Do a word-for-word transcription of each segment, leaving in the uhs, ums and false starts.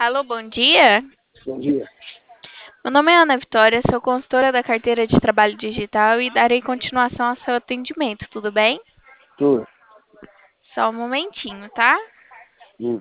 Alô, bom dia. Bom dia. Meu nome é Ana Vitória, sou consultora da carteira de trabalho digital e darei continuação ao seu atendimento, tudo bem? Tô. Só um momentinho, tá? Hum.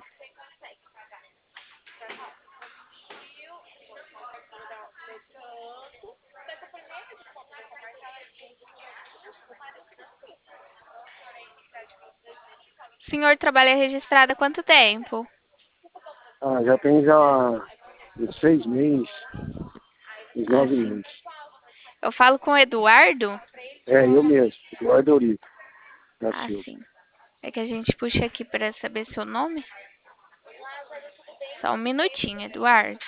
O senhor trabalha registrado há quanto tempo? Ah, já tem já uns seis meses, uns Ah, nove sim. meses. Eu falo com o Eduardo? É, eu mesmo, Eduardo Eurico da Ah, Silva. sim. É que a gente puxa aqui para saber seu nome. Só um minutinho, Eduardo.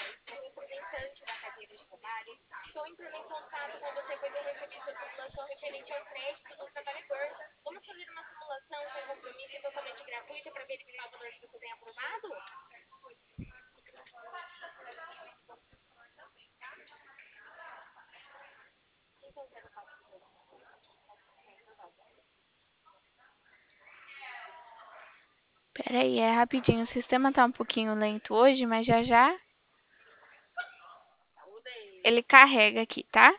Pera aí, é rapidinho. O sistema tá um pouquinho lento hoje, mas já já ele carrega aqui, tá?